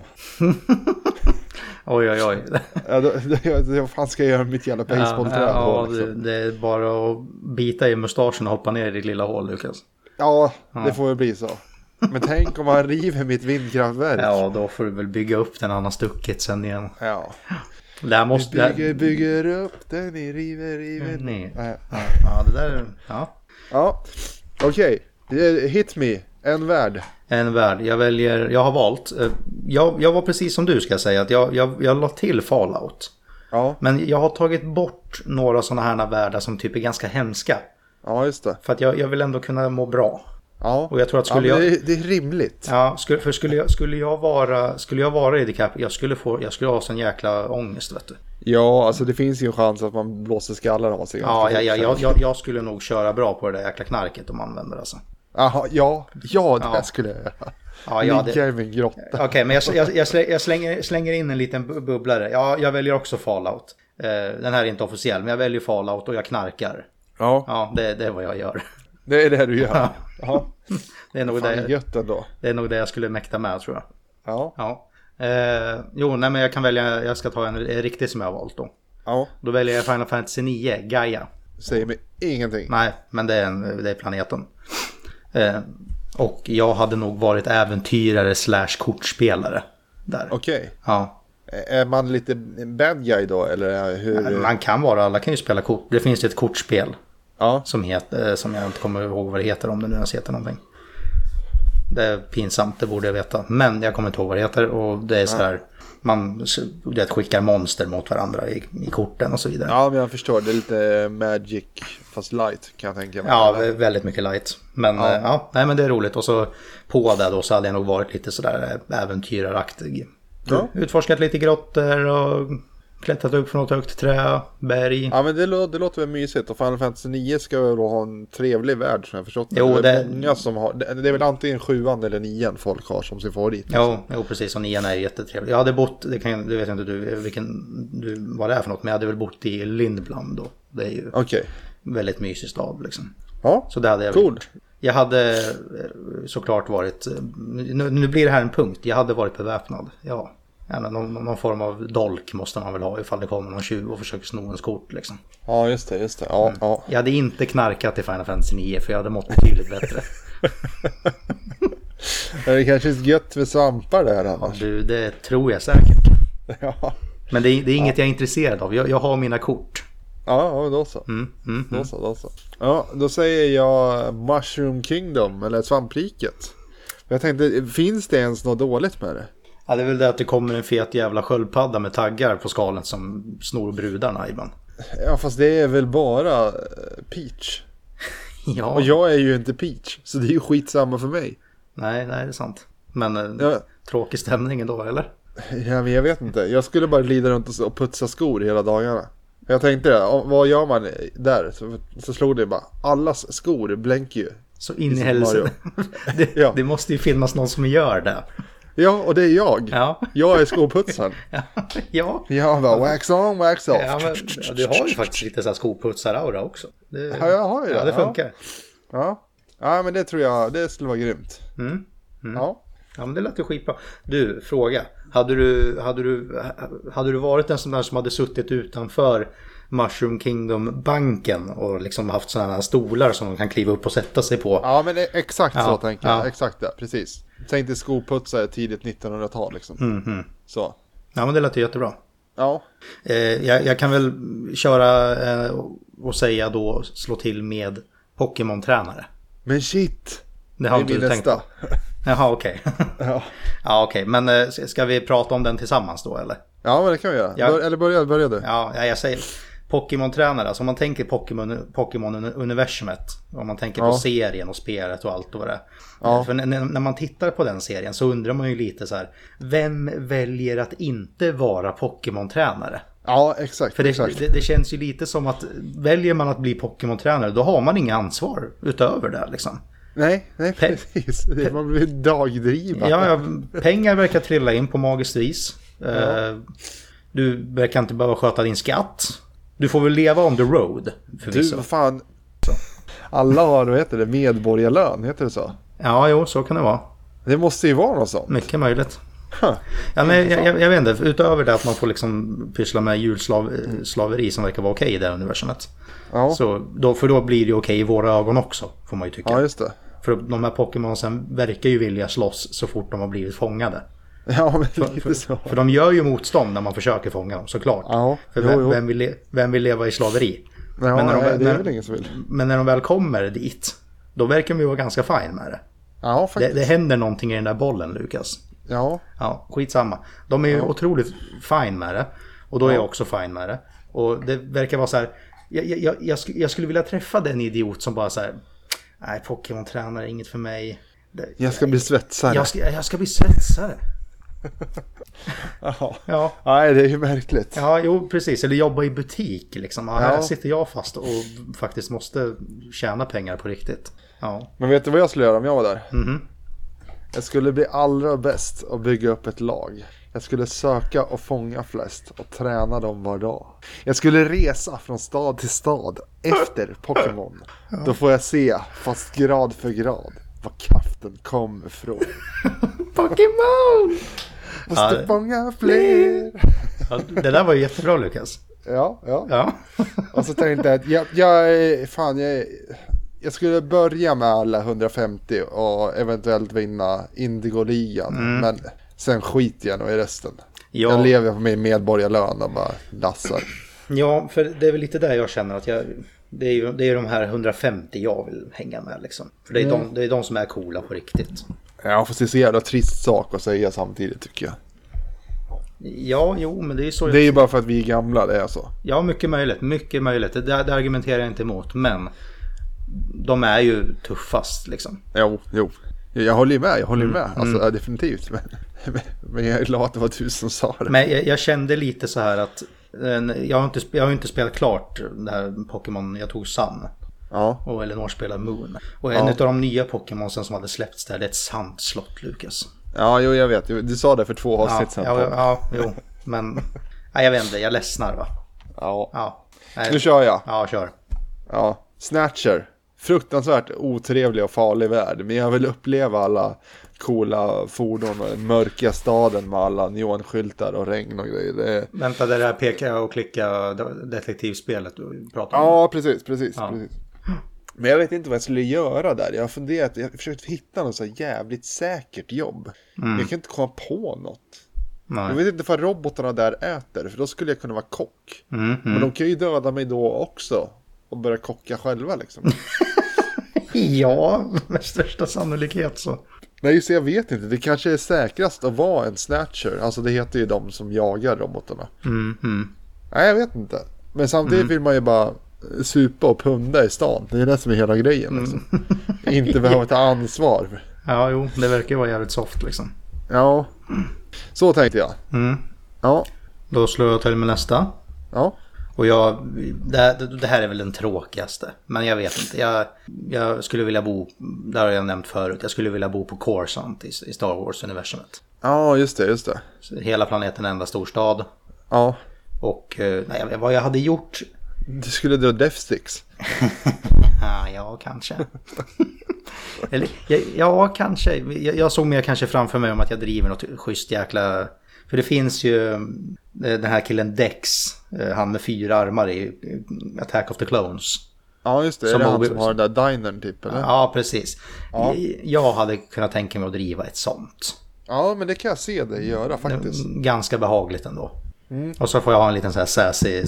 Oj. Ja, vad fan ska jag göra med mitt jävla baseballträ? Ja, liksom? det är bara att bita i mustaschen och hoppa ner i ditt lilla hål, Lukas. Ja, det får väl bli så. Men tänk om man river mitt vindkraftverk. Ja, då får du väl bygga upp den annan stucket sen igen. Ja. Där måste bygger upp den, ni river ner. Ja, det där. Ja. Okej. Hit me. En värld. Jag har valt. Jag var precis som du ska säga. Att jag la till Fallout. Ja. Men jag har tagit bort några sådana här världar som typ är ganska hemska. Ja, just det. För att jag vill ändå kunna må bra. Ja. Och jag tror att det är rimligt. Ja, skulle jag vara i DiCaprio, jag skulle ha sån jäkla ångest, vet du. Ja, alltså det finns ju en chans att man blåser skallar av sig. Jag skulle nog köra bra på det där jäkla knarket om använder det alltså. Aha, det skulle jag göra. Ligga i min grotta. Okej, men jag slänger in en liten bubblare. Ja, jag väljer också Fallout. Den här är inte officiell, men jag väljer Fallout och jag knarkar. Ja, det är vad jag gör. Det är det du gör. Ja. Det är nog gött ändå. Det är nog det jag skulle mäkta med, tror jag. Ja. Jo, nej men jag kan välja, jag ska ta en riktig som jag har valt då. Ja. Då väljer jag Final Fantasy 9, Gaia. Säger mig ingenting. Nej, men det är planeten. Och jag hade nog varit äventyrare / kortspelare där. Okej. Ja. Är man lite bad guy då? Eller hur? Man kan vara, alla kan ju spela kort. Det finns ett kortspel som jag inte kommer ihåg vad det heter, om det nu ens heter någonting. Det är pinsamt, det borde jag veta. Men jag kommer inte ihåg vad det heter. Och det är så här, man skickar monster mot varandra i korten och så vidare. Ja, men jag förstår. Det är lite Magic fast light, kan jag tänka mig. Ja, väldigt mycket light. Men nej, men det är roligt. Och så på det då så hade jag nog varit lite sådär äventyraraktig. Ja. Utforskat lite grottor och klättrat upp från något högt trä, berg. Ja, men det låter väl mysigt. Och Final Fantasy 9 ska väl då ha en trevlig värld, som jag förstått. Jo, det är många som har, det är väl antingen 7:an eller 9:an folk har som sin favorit. Jo, precis. Och 9:an är jättetrevlig. Jag hade bott, det vet inte vad det är för något, men jag hade väl bott i Lindblom då. Det är ju väldigt mysig stad liksom. Ja, så det hade jag cool. Jag hade såklart varit, nu blir det här en punkt, jag hade varit beväpnad. Ja. Någon form av dolk måste man väl ha ifall det kommer någon tjuv och försöker sno ens kort liksom. Ja, just det. Ja, ja. Jag hade inte knarkat i Final Fantasy 9 för jag hade mått betydligt bättre. Det kanske är gött med svampar där annars. Ja, det tror jag säkert. Ja. Men det är inget jag är intresserad av. Jag har mina kort. Ja, då så. Då så. Ja, då säger jag Mushroom Kingdom, eller svampriket. Jag tänkte, finns det ens något dåligt med det? Ja, det är väl det att det kommer en fet jävla sköldpadda med taggar på skalen som snor brudarna ibland. Ja, fast det är väl bara Peach. Ja. Och jag är ju inte Peach, så det är ju skitsamma för mig. Nej, det är sant. Men tråkig stämning då, eller? Ja, men jag vet inte. Jag skulle bara glida runt och putsa skor hela dagarna. Jag tänkte, vad gör man där? Så slog det bara, allas skor blänker ju. Så in i hälsen. Det måste ju finnas någon som gör det. Ja, och det är jag. Ja. Jag är skoputsaren. Ja. Jag bara, wax on, wax off. Ja, men, du har ju faktiskt lite så här skoputsar-aura också. Ja, jag har ju det. Ja, det funkar. Ja, men det tror jag, det skulle vara grymt. Ja. Ja, men det lät ju skitbra. Du, fråga. Hade du varit en sån där som hade suttit utanför Mushroom Kingdom-banken och liksom haft sådana här stolar som man kan kliva upp och sätta sig på? Ja, men exakt så tänker jag. Exakt det, precis. Tänkte skoputsare tidigt 1900-tal liksom. Så. Ja, men det lät ju jättebra. Ja. Jag kan väl köra och säga då, slå till med Pokémon-tränare. Men shit! Det har inte du tänkt på. Jaha, okej. Ja, okej. Men ska vi prata om den tillsammans då, eller? Ja, men det kan vi göra. Eller börja du. Ja, jag säger Pokémon-tränare. Alltså om man tänker Pokémon-universumet. Om man tänker på serien och spelet och allt och vad det är. Ja. För när man tittar på den serien så undrar man ju lite så här. Vem väljer att inte vara Pokémon-tränare? Ja, exakt. För det känns ju lite som att väljer man att bli Pokémon-tränare, då har man inga ansvar utöver det liksom. Nej, precis. Man blir dagdriven. Ja, pengar verkar trilla in på magiskt vis. Du verkar inte behöva sköta din skatt. Du får väl leva on the road. Du, vad fan. Alla har, vad heter det, medborgarlön, heter det så? Ja, jo, så kan det vara. Det måste ju vara något sånt. Mycket möjligt. Ja, men jag vet inte, utöver det att man får liksom pyssla med julslaveri som verkar vara okej i det universumet. Ja. Så då blir det okej i våra ögon också, får man ju tycka. Ja, just det. För de här Pokémonsen verkar ju vilja slåss så fort de har blivit fångade. Ja, men lite så. För de gör ju motstånd när man försöker fånga dem, såklart. Ja, för vem vill leva i slaveri? Ja, det är väl ingen som vill. Men när de väl kommer dit, då verkar de ju vara ganska fine med det. Ja, faktiskt. Det händer någonting i den där bollen, Lukas. Ja, skitsamma. De är ju otroligt fine med det. Och då är jag också fine med det. Och det verkar vara så här. Jag skulle vilja träffa den idiot som bara så här. Nej, Pokémon-tränare är inget för mig. Jag ska bli svetsare. Jag ska bli svetsare. Ja. Nej, det är ju märkligt. Ja, jo, precis. Eller jobba i butik liksom. Här sitter jag fast och faktiskt måste tjäna pengar på riktigt. Ja. Men vet du vad jag skulle göra om jag var där? Mhm. Jag skulle bli allra bäst och bygga upp ett lag. Jag skulle söka och fånga flest och träna dem var dag. Jag skulle resa från stad till stad efter Pokémon. Då får jag se, fast grad för grad, var kraften kommer ifrån. Pokémon! Måste fånga fler. Ja, det där var ju jättebra, Lukas. Ja. Och så tänkte jag att jag skulle börja med alla 150 och eventuellt vinna Indigo-ligan. Men sen skiter jag nog i resten. Ja. Jag lever på min medborgarlön och bara lassar. Ja, för det är väl lite där jag känner att det är ju de här 150 jag vill hänga med liksom. För det är de som är coola på riktigt. Ja, fast det är så jävla trist sak att säga samtidigt, tycker jag. Ja, jo, men det är ju så. Det är ju bara för att vi är gamla, det är så. Ja, mycket möjligt. Det argumenterar jag inte emot, men de är ju tuffast liksom. Jo. Jag håller med. Alltså, definitivt. Men jag är glad att det var du som sa det. Men jag kände lite så här att jag har inte spelat klart det här Pokémon. Jag tog Sun. Ja. Och Eleanor spelar Moon. Och en av de nya Pokémonsen som hade släppts där, det är ett sant slott, Lukas. Ja, jo, jag vet. Du sa det för 2 avsnitt sedan. Jo. Men jag vet inte, jag ledsnar, va? Ja. Nu kör jag. Ja, kör. Ja, Snatcher. Fruktansvärt otrevlig och farlig värld. Men jag vill uppleva alla coola fordon och den mörka staden med alla neonskyltar och regn och grejer. Vänta, det där peka och klicka detektivspelet du pratar om. Ja, precis. Men jag vet inte vad jag skulle göra där. Jag har försökt hitta något så jävligt säkert jobb. Jag kan inte komma på något. Nej. Jag vet inte vad robotarna där äter, för då skulle jag kunna vara kock. Men de kan ju döda mig då också och börja kocka själva liksom. Ja, med största sannolikhet så. Nej, så jag vet inte. Det kanske är säkrast att vara en snatcher. Alltså det heter ju de som jagar robotarna. Nej, jag vet inte. Men samtidigt vill man ju bara supa och punda i stan. Det är det som är hela grejen liksom. Inte behöva ta ansvar. Ja, jo, det verkar ju vara jävligt soft liksom. Ja, så tänkte jag. Ja. Då slår jag till med nästa. Ja. Och det här är väl den tråkigaste. Men jag vet inte. Jag skulle vilja bo, där har jag nämnt förut, jag skulle vilja bo på Coruscant i Star Wars-universumet. Ja, just det. Så hela planeten är en enda storstad. Ja. Och vad jag hade gjort... Du skulle dra Death Sticks. Ja, kanske. Eller, ja, kanske. Jag såg mer kanske framför mig om att jag driver något schysst jäkla... För det finns ju den här killen Dex, han med 4 armar i Attack of the Clones. Ja, just det. Som är det han som har den där dinern typ, eller? Ja, precis. Ja. Jag hade kunnat tänka mig att driva ett sånt. Ja, men det kan jag se dig göra faktiskt. Ganska behagligt ändå. Och så får jag ha en liten så här sassy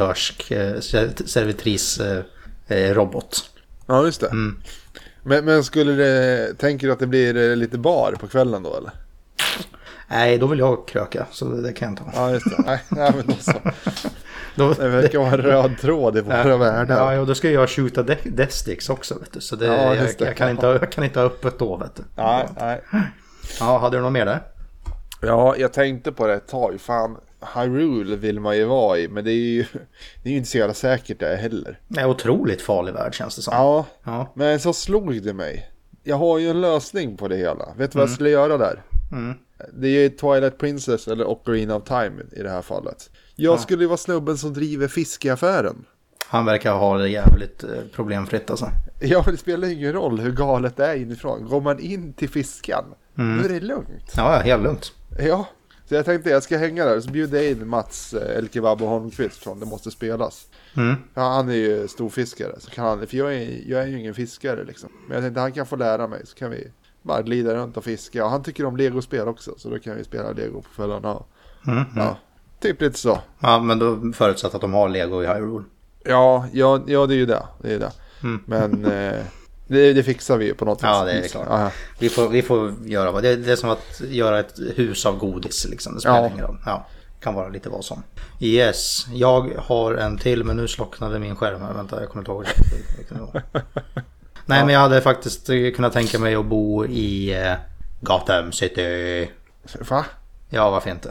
servitris robot. Ja, just det. Men tänker du att det blir lite bar på kvällen då, eller? Nej, då vill jag kröka, så det kan jag inte ha. Ja, just det. Nej, men då så. Det verkar vara en röd tråd i våra världar. Ja, och då ska jag skjuta Death Sticks också, vet du. Så jag kan inte ha öppet då, vet du. Nej. Ja, hade du något mer där? Ja, jag tänkte på det ett tag. Fan, Hyrule vill man ju vara i, men det är ju inte så jävla säkert det heller. Det är otroligt farlig värld, känns det som. Ja, men så slog det mig. Jag har ju en lösning på det hela. Vet du vad jag skulle göra där? Det är ju Twilight Princess eller Ocarina of Time i det här fallet. Jag skulle ju vara snubben som driver fiskeaffären. Han verkar ha det jävligt problemfritt alltså. Ja, det spelar ingen roll hur galet det är inifrån. Går man in till fiskan, då är det lugnt. Ja, helt lugnt. Ja, så jag tänkte jag ska hänga där. Så bjuder jag in Mats Elkebab och Holmqvist från Det måste spelas. Ja, han är ju storfiskare. Så kan han, för jag är ju ingen fiskare liksom. Men jag tänkte han kan få lära mig, så kan vi bara glida runt och fiska. Och han tycker om Lego-spel också, så då kan vi spela Lego på kvällarna. Ja, typ lite så. Ja, men då förutsatt att de har Lego i Hyrule. Ja, det är ju det. Men det fixar vi på något sätt. Ja, det är klart. Aha. Vi får göra vad. Det är som att göra ett hus av godis liksom. Det spelar ingen roll. Ja, kan vara lite vad som. Yes, jag har en till, men nu slocknade min skärm här. Vänta, jag kommer inte ihåg det. Nej, men jag hade faktiskt kunnat tänka mig att bo i Gotham City. Va? Ja, varför inte?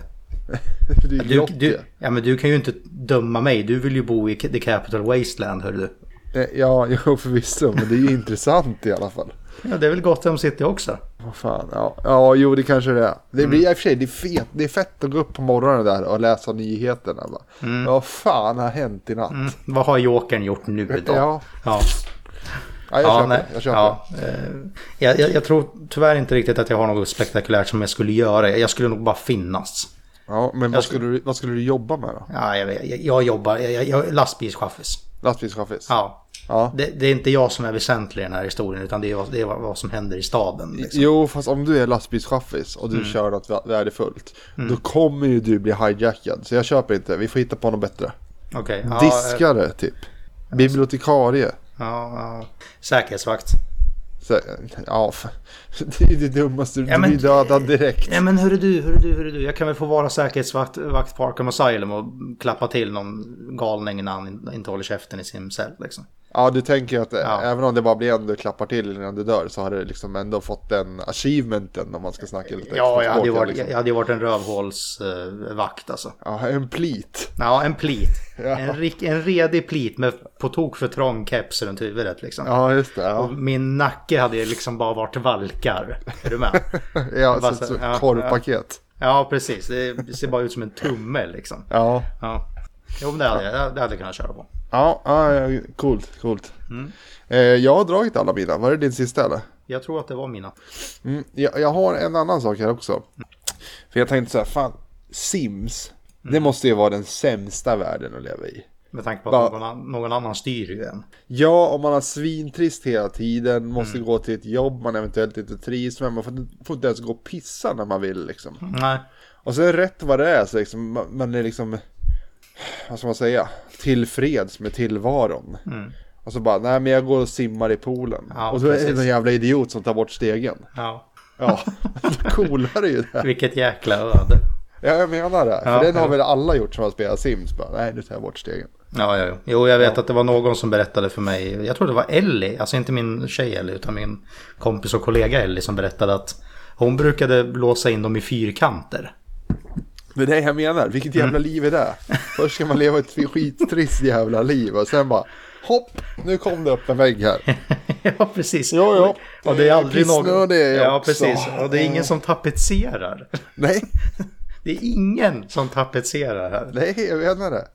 Men du kan ju inte döma mig. Du vill ju bo i The Capital Wasteland, hör du. Ja, förvisso, men det är ju intressant i alla fall. Ja, det är väl Gotham City också. Vad fan, ja, jo, det kanske det är. Det blir i och för sig, det är fett att gå upp på morgonen där och läsa nyheterna. Vad fan har hänt i natt? Vad har Jokern gjort nu då? Ja. Ja, jag köper. Jag tror tyvärr inte riktigt att jag har något spektakulärt som jag skulle göra. Jag skulle nog bara finnas. Ja, men vad skulle du jobba med då? Ja, jag jobbar lastbilschaffis. Lastbilschaffis? Ja. Det är inte jag som är väsentlig i den här historien, utan det är vad som händer i staden. Liksom. Jo, fast om du är lastbilschaffis och du kör något värdefullt, då kommer ju du bli hijackad. Så jag köper inte, vi får hitta på något bättre. Okay. Diskare typ. Bibliotekarie. Ja. Säkerhetsvakt. Ja, det är det dummaste. Du blir dödad direkt. Ja, men hörru du. Jag kan väl få vara säkerhetsvakt på Arkham Asylum och klappa till någon galning när han inte håller käften i sin cell liksom. Ja, du tänker att även om det bara blir en du klappar till innan du dör, så har du liksom ändå fått den achievementen, om man ska snacka lite. Ja, jag hade ju varit en rövhålsvakt alltså. Ja, en plit. Ja, en plit. Ja. En redig plit med på tok för trång keps runt huvudet liksom. Ja, just det. Ja. Och min nacke hade ju liksom bara varit valkar. Är du med? Ja, så korvpaket. Ja, precis. Det ser bara ut som en tumme liksom. Ja. Jo, men det hade jag kunnat köra på. Ja, coolt. Jag har dragit alla mina. Var det din sista eller? Jag tror att det var mina. Jag har en annan sak här också. För jag tänkte så här, fan, Sims, det måste ju vara den sämsta världen att leva i. Med tanke på att någon annan styr ju en. Ja, om man har svintrist hela tiden, måste gå till ett jobb man eventuellt inte trivs med, man får inte ens gå och pissa när man vill liksom. Nej. Och så är det rätt vad det är, så liksom, man är liksom, vad ska man säga, tillfreds med tillvaron. Och så bara, nej men jag går och simmar i poolen. Ja, och så är det en jävla idiot som tar bort stegen. Ja, coolare ju det. Vilket jäkla öde. Ja, jag menar det. För den har väl alla gjort som har spelat Sims. Bara, nej, nu tar jag bort stegen. Ja. Jo, jag vet att det var någon som berättade för mig. Jag tror det var Ellie. Alltså inte min tjej Ellie, utan min kompis och kollega Ellie, som berättade att hon brukade låsa in dem i fyrkanter. Det är det jag menar. Vilket jävla liv är det? Först ska man leva ett skittrist jävla liv. Och sen bara, hopp, nu kom det upp en vägg här. Ja, precis. Ja. Och det är aldrig någon. Ja, precis. Och det är ingen som tapetserar. Nej. Det är ingen som tapetserar här. Nej, jag menar det.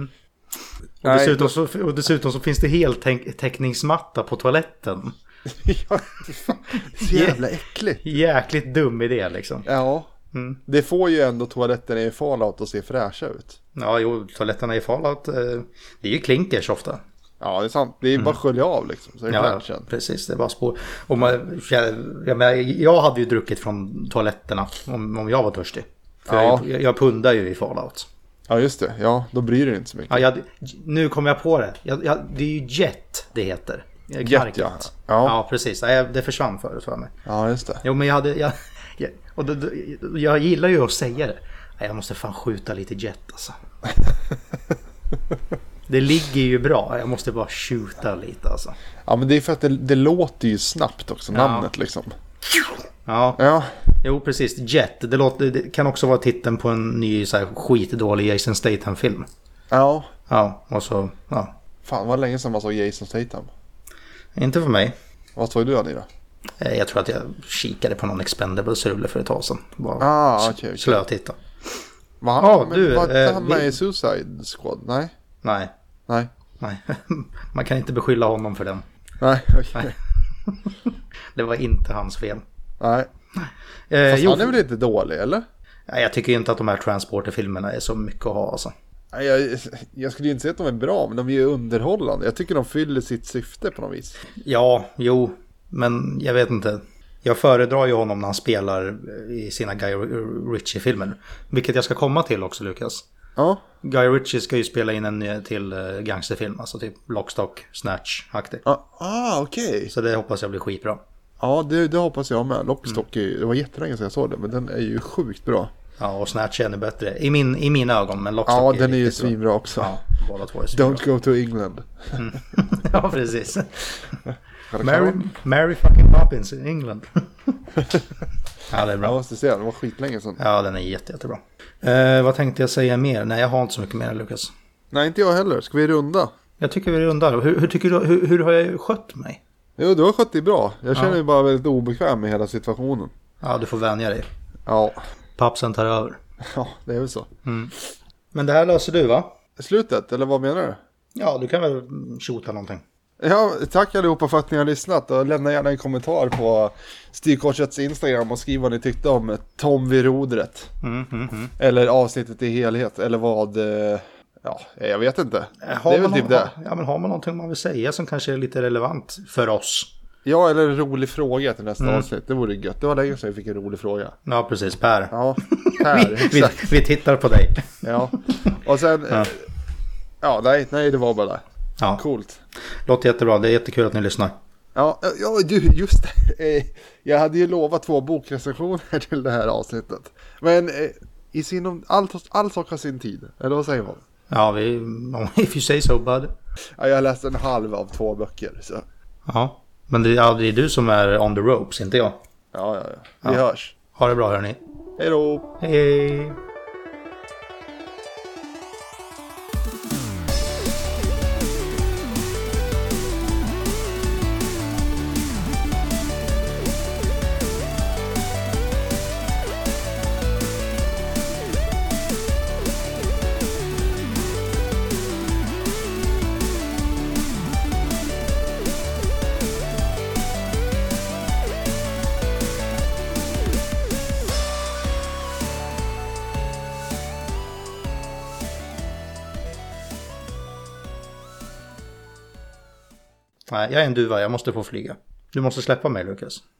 Och dessutom så finns det heltäckningsmatta på toaletten. Ja, fan. Det är jävla äckligt. Jäkligt dum idé liksom. Ja. Det får ju ändå toaletten i Fallout att se fräscha ut. Ja, jo, toaletterna i Fallout, det är ju klinkers ofta. Ja, det är sant. Det är bara skölja av liksom. Så är det precis. Det är bara spår. Och jag hade ju druckit från toaletterna om jag var törstig. För jag pundar ju i Fallout. Ja, just det. Ja, då bryr du inte så mycket. Ja, nu kommer jag på det. Det är ju Jet det heter. Jet, ja, precis. Det försvann förut för mig. Ja, just det. Jo, men jag gillar ju att säga det. Jag måste fan skjuta lite Jet alltså. Det ligger ju bra. Jag måste bara skjuta lite alltså. Ja, men det är för att det låter ju snabbt också, namnet liksom. Ja. Jo, precis. Jet. Det kan också vara titeln på en ny så här skitdålig Jason Statham-film. Ja. Ja, och så, ja. Fan, vad länge sedan man såg Jason Statham. Inte för mig. Vad såg du, Anira? Jag tror att jag kikade på någon Expendables-rulle för ett tag sedan. Okej. Slötitta. Var han med i Suicide Squad? Nej. Nej. Man kan inte beskylla honom för den. Nej, okej. Det var inte hans fel. Nej. Fast han är väl inte dålig, eller? Jag tycker inte att de här Transporter-filmerna är så mycket att ha alltså. Jag skulle ju inte säga att de är bra, men de är ju underhållande. Jag tycker de fyller sitt syfte på något vis. Ja, jo. Men jag vet inte. Jag föredrar ju honom när han spelar i sina Guy Ritchie-filmer. Vilket jag ska komma till också, Lukas. Ja. Guy Ritchie ska ju spela in en till gangsterfilm. Alltså typ Lockstock, Snatch-aktig. Okej. Så det hoppas jag blir skitbra. Ja, det hoppas jag med. Lockstock, det var jättelänge sedan jag såg det. Men den är ju sjukt bra. Ja, och Snatch är ännu bättre. I mina ögon, men Lockstock ja, den är ju svinbra också. Ja, båda två är svinbra. Don't go to England. Ja, precis. Mary fucking Poppins in England. Ja, det är bra. Jag måste säga, den var skitlänge sedan. Ja, den är jättebra. Vad tänkte jag säga mer? Nej, jag har inte så mycket mer, Lukas. Nej, inte jag heller. Ska vi runda? Jag tycker vi rundar. Hur tycker du, hur har jag skött mig? Jo, du har skött dig bra. Jag känner mig bara väldigt obekväm med hela situationen. Ja, du får vänja dig. Ja. Pappsen tar över. Ja, det är väl så. Men det här löser du, va? Slutet, eller vad menar du? Ja, du kan väl tjota någonting. Ja, tack allihopa för att ni har lyssnat och lämna gärna en kommentar på Styrkorsets Instagram och skriv vad ni tyckte om Tom vid rodret. Eller avsnittet i helhet, eller vad, ja, jag vet inte. Det är väl typ det. Ja, men har man någonting man vill säga som kanske är lite relevant för oss? Ja, eller en rolig fråga till nästa avsnitt. Det vore gött. Det var länge sedan jag fick en rolig fråga. Ja, precis. Per. Ja, Per. vi tittar på dig. Ja, och sen... Ja, nej, det var bara det. Ja. Coolt. Låter jättebra. Det är jättekul att ni lyssnar. Ja, du, just det. Jag hade ju lovat 2 bokrecensioner till det här avsnittet. Men i all sak har sin tid. Eller vad säger man? Ja, if you say so, bud. Ja, jag har läst en halv av 2 böcker. Så. Ja, men det är du som är on the ropes, inte jag. Ja. Vi hörs. Ha det bra, hörni. Hej då. Hej. Nej, jag är en duva, jag måste få flyga. Du måste släppa mig, Lukas.